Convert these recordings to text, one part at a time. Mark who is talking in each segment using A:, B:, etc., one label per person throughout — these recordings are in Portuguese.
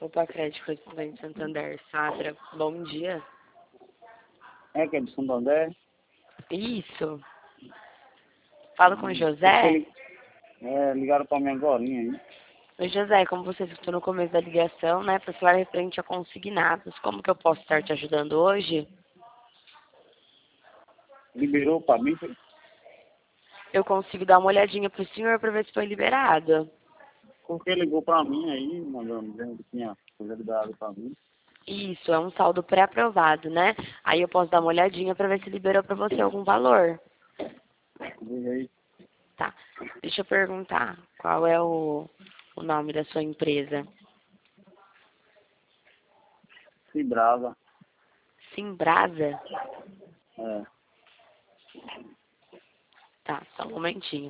A: Opa, Crédito Correspondente Santander, Sandra, bom dia.
B: É que é de Santander?
A: Isso. Falo com o José.
B: Ligaram pra mim agorinha aí.
A: Oi, José, como você escutou no começo da ligação, né, para falar referente a consignados, como que eu posso estar te ajudando hoje?
B: Liberou pra mim? Foi?
A: Eu consigo dar uma olhadinha pro senhor para ver se foi liberado.
B: Porque ligou pra mim aí, mandando dizendo que tinha liberado pra mim.
A: Isso, é um saldo pré-aprovado, né? Aí eu posso dar uma olhadinha para ver se liberou para você algum valor.
B: Diga aí.
A: Tá. Deixa eu perguntar, qual é o nome da sua empresa?
B: Fibrava.
A: Simbrasa?
B: É.
A: Tá, só um momentinho.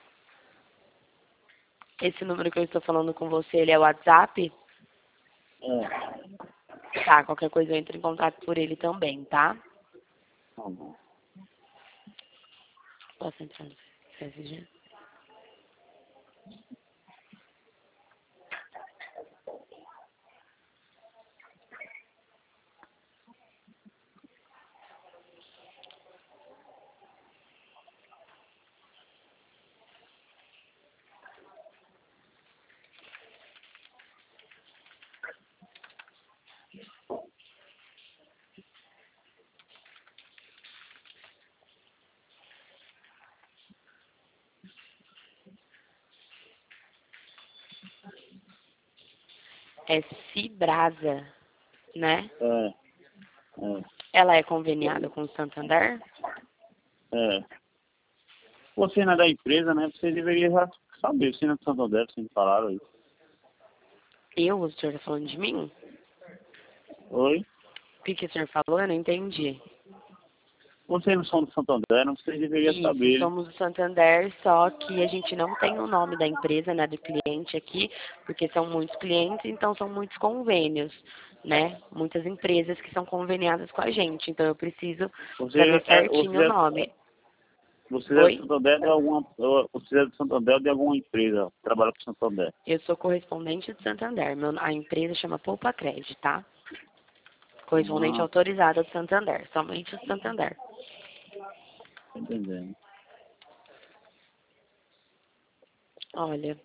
A: Esse número que eu estou falando com você, ele é o WhatsApp?
B: É.
A: Tá, qualquer coisa eu entro em contato por ele também, tá?
B: Tá bom.
A: Posso entrar no CSG? É Cibrasa, né?
B: É.
A: Ela é conveniada com o Santander?
B: É. Você não é da empresa, né? Você deveria já saber. Você não é de Santander, vocês me falaram aí.
A: O senhor tá falando de mim?
B: Oi?
A: O que o senhor falou? Eu não entendi.
B: Vocês não são do Santander, não? Vocês deveriam
A: Isso,
B: saber.
A: somos do Santander, só que a gente não tem o nome da empresa, né, do cliente aqui, porque são muitos clientes, então são muitos convênios, né? Muitas empresas que são conveniadas com a gente, então eu preciso saber certinho o nome.
B: Você é
A: Oi?
B: do Santander de alguma. Você é do Santander de alguma empresa que trabalha com o Santander.
A: Eu sou correspondente do Santander, a empresa chama Poupa Crédito, tá? Correspondente
B: Ah,
A: autorizada do Santander, somente do Santander.
B: tô entendendo.
A: Olha,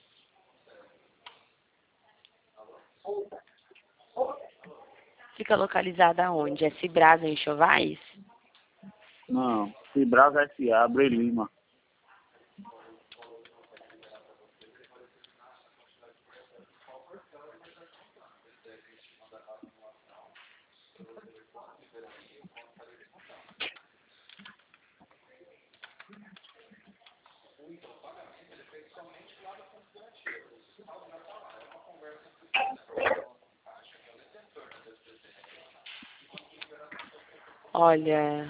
A: fica localizada onde? É Cibrasa Enxovais?
B: Não, Fibrasa S.A., Abre Lima.
A: Olha,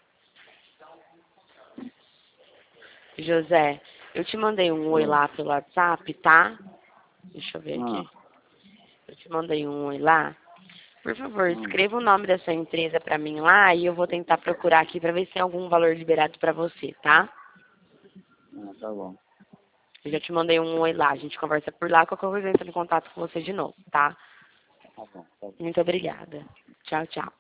A: José, eu te mandei um oi lá pelo WhatsApp, tá? Deixa eu ver
B: Ah,
A: aqui. Eu te mandei um oi lá. Por favor,
B: ah,
A: escreva o nome da sua empresa pra mim lá e eu vou tentar procurar aqui pra ver se tem algum valor liberado pra você, tá?
B: tá bom.
A: Eu já te mandei um oi lá. A gente conversa por lá, qualquer coisa eu entro em contato com você de novo, tá?
B: Tá bom, tá bom.
A: Muito obrigada. Tchau, tchau.